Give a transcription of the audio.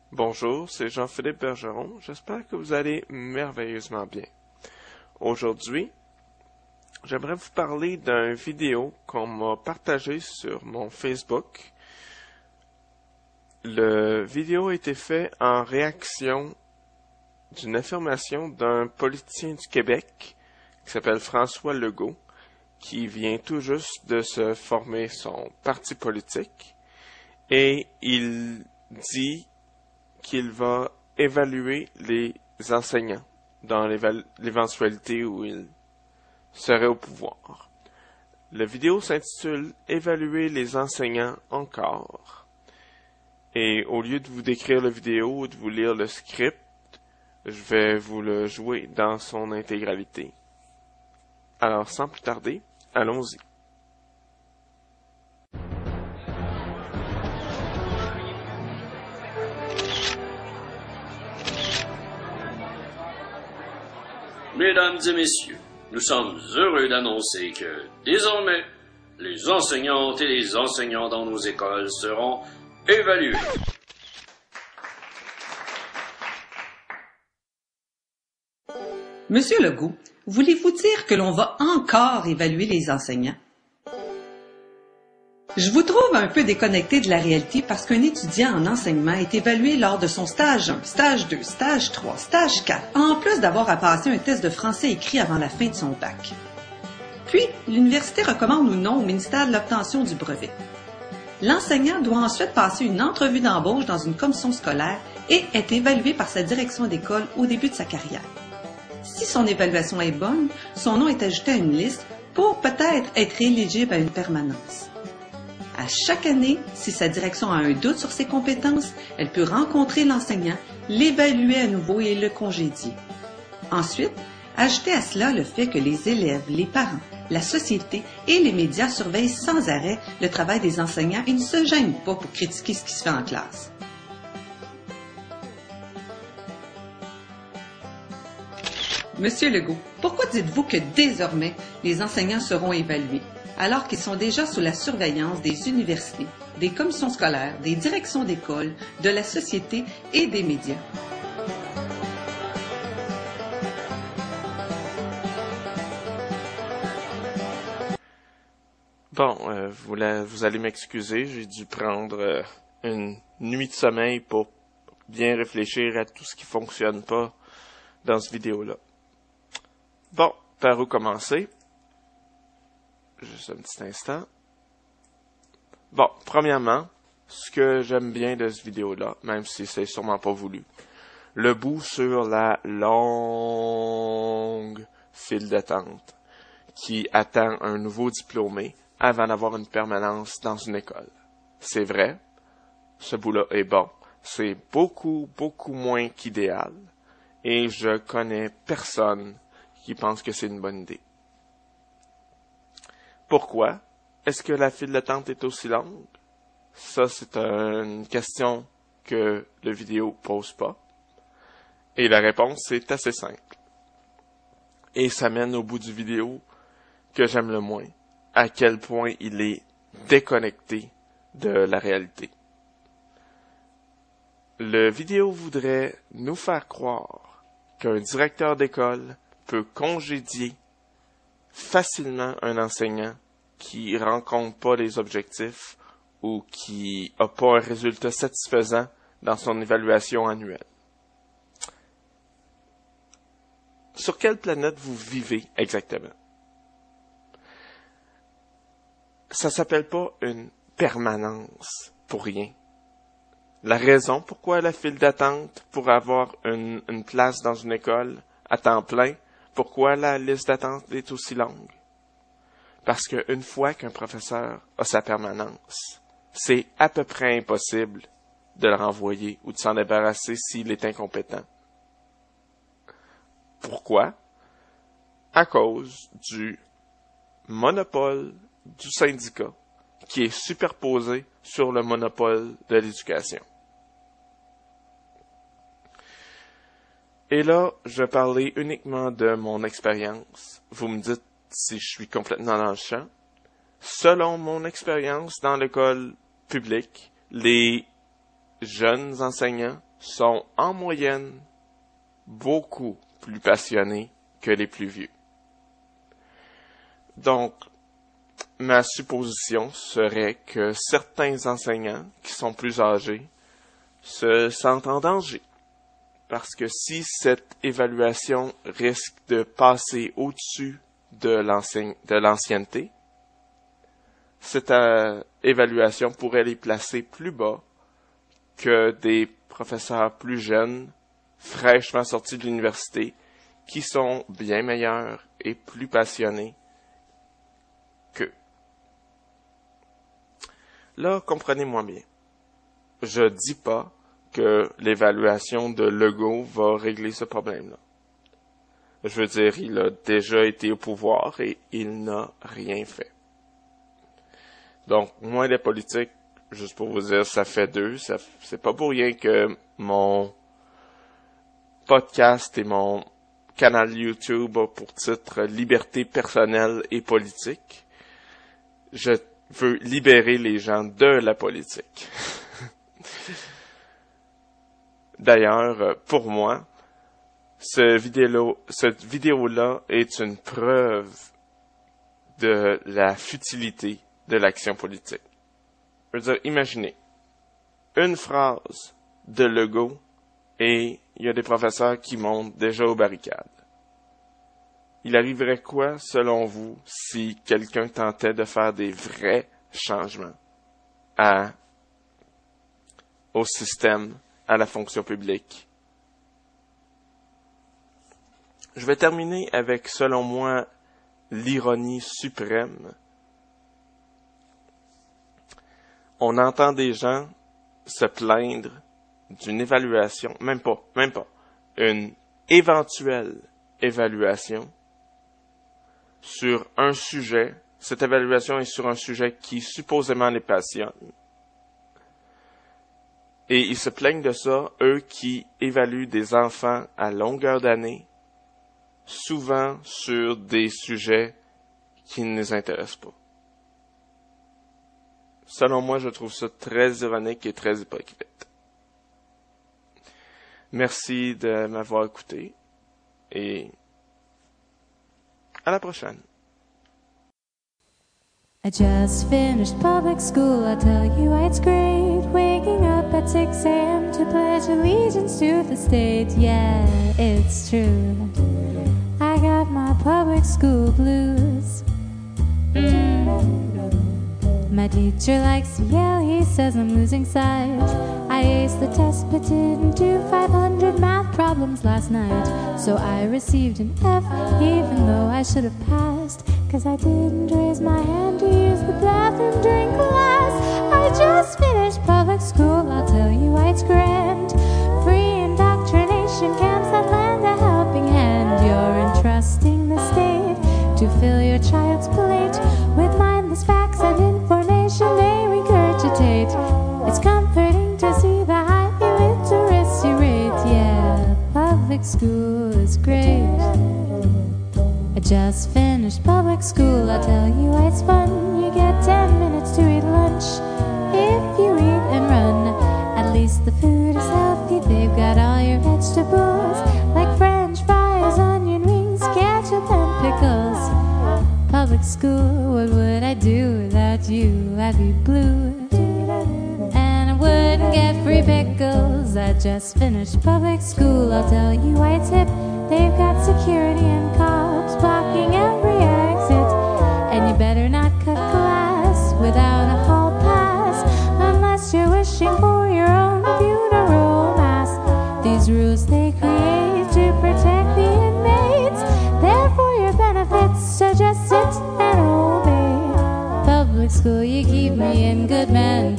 Bonjour, c'est Jean-Philippe Bergeron. J'espère que vous allez merveilleusement bien. Aujourd'hui, j'aimerais vous parler d'une vidéo qu'on m'a partagée sur mon Facebook. La vidéo a été faite en réaction d'une affirmation d'un politicien du Québec qui s'appelle François Legault, qui vient tout juste de se former son parti politique, et il dit qu'il va évaluer les enseignants dans l'éventualité où il serait au pouvoir. La vidéo s'intitule « Évaluer les enseignants encore ». Et au lieu de vous décrire la vidéo ou de vous lire le script, je vais vous le jouer dans son intégralité. Alors, sans plus tarder, allons-y. Mesdames et messieurs, nous sommes heureux d'annoncer que, désormais, les enseignantes et les enseignants dans nos écoles seront évalués. Monsieur Legault, voulez-vous dire que l'on va encore évaluer les enseignants? Je vous trouve un peu déconnecté de la réalité parce qu'un étudiant en enseignement est évalué lors de son stage 1, stage 2, stage 3, stage 4, en plus d'avoir à passer un test de français écrit avant la fin de son bac. Puis, l'université recommande ou non au ministère de l'obtention du brevet. L'enseignant doit ensuite passer une entrevue d'embauche dans une commission scolaire et est évalué par sa direction d'école au début de sa carrière. Si son évaluation est bonne, son nom est ajouté à une liste pour peut-être être éligible à une permanence. À chaque année, si sa direction a un doute sur ses compétences, elle peut rencontrer l'enseignant, l'évaluer à nouveau et le congédier. Ensuite, ajoutez à cela le fait que les élèves, les parents, la société et les médias surveillent sans arrêt le travail des enseignants et ne se gênent pas pour critiquer ce qui se fait en classe. Monsieur Legault, pourquoi dites-vous que désormais les enseignants seront évalués, alors qu'ils sont déjà sous la surveillance des universités, des commissions scolaires, des directions d'école, de la société et des médias? Bon, vous allez m'excuser, j'ai dû prendre une nuit de sommeil pour bien réfléchir à tout ce qui fonctionne pas dans cette vidéo-là. Bon, par où commencer? Juste un petit instant. Bon, premièrement, ce que j'aime bien de cette vidéo-là, même si c'est sûrement pas voulu, le bout sur la longue file d'attente qui attend un nouveau diplômé avant d'avoir une permanence dans une école. C'est vrai, ce bout-là est bon. C'est beaucoup, beaucoup moins qu'idéal. Et je connais personne qui pense que c'est une bonne idée. Pourquoi est-ce que la file d'attente est aussi longue? Ça, c'est une question que la vidéo pose pas. Et la réponse est assez simple. Et ça mène au bout du vidéo que j'aime le moins, à quel point il est déconnecté de la réalité. Le vidéo voudrait nous faire croire qu'un directeur d'école peut congédier facilement un enseignant qui rencontre pas les objectifs ou qui a pas un résultat satisfaisant dans son évaluation annuelle. Sur quelle planète vous vivez exactement? Ça s'appelle pas une permanence pour rien. La raison pourquoi la file d'attente pour avoir une place dans une école à temps plein, pourquoi la liste d'attente est aussi longue? Parce qu'une fois qu'un professeur a sa permanence, c'est à peu près impossible de le renvoyer ou de s'en débarrasser s'il est incompétent. Pourquoi? À cause du monopole du syndicat qui est superposé sur le monopole de l'éducation. Et là, je vais parler uniquement de mon expérience. Vous me dites si je suis complètement dans le champ. Selon mon expérience dans l'école publique, les jeunes enseignants sont en moyenne beaucoup plus passionnés que les plus vieux. Donc, ma supposition serait que certains enseignants qui sont plus âgés se sentent en danger. Parce que si cette évaluation risque de passer au-dessus de l'ancienneté, cette évaluation pourrait les placer plus bas que des professeurs plus jeunes, fraîchement sortis de l'université, qui sont bien meilleurs et plus passionnés qu'eux. Là, comprenez-moi bien. Je dis pas que l'évaluation de Legault va régler ce problème-là. Je veux dire, il a déjà été au pouvoir et il n'a rien fait. Donc, moi, les politiques, juste pour vous dire, ça fait deux. C'est pas pour rien que mon podcast et mon canal YouTube a pour titre « Liberté personnelle et politique ». Je veux libérer les gens de la politique. D'ailleurs, pour moi, cette vidéo-là est une preuve de la futilité de l'action politique. Je veux dire, imaginez, une phrase de Legault et il y a des professeurs qui montent déjà aux barricades. Il arriverait quoi, selon vous, si quelqu'un tentait de faire des vrais changements au système, à la fonction publique? Je vais terminer avec, selon moi, l'ironie suprême. On entend des gens se plaindre d'une évaluation, même pas, une éventuelle évaluation sur un sujet. Cette évaluation est sur un sujet qui supposément les passionne. Et ils se plaignent de ça, eux qui évaluent des enfants à longueur d'année, souvent sur des sujets qui ne les intéressent pas. Selon moi, je trouve ça très ironique et très hypocrite. Merci de m'avoir écouté et à la prochaine. I just finished public school, I'll tell you why it's great. Waking up at 6 a.m. to pledge allegiance to the state. Yeah, it's true. I got my public school blues. My teacher likes to yell, he says I'm losing sight. I aced the test but didn't do 500 math problems last night. So I received an F even though I should have passed. Cause I didn't raise my hand to use the bathroom during class. I just finished public school, I'll tell you why it's grand. Free indoctrination camps that lend a helping hand. You're entrusting the state to fill your child's plate with mindless facts and information they regurgitate. It's comforting to see the high illiteracy rate. Yeah, public school is great. I just finished public school, I'll tell you why it's fun. You get 10 minutes to eat lunch if you eat and run. At least the food is healthy, they've got all your vegetables, like french fries, onion rings, ketchup and pickles. Public school, what would I do without you? I'd be blue, and I wouldn't get free pickles. I just finished public school, I'll tell you why it's hip. They've got security and cops blocking every exit. And you better not cut class without a hall pass, unless you're wishing for your own funeral mass. These rules they create to protect the inmates, they're for your benefits, so just sit and obey. Public school, you keep me in good mentality.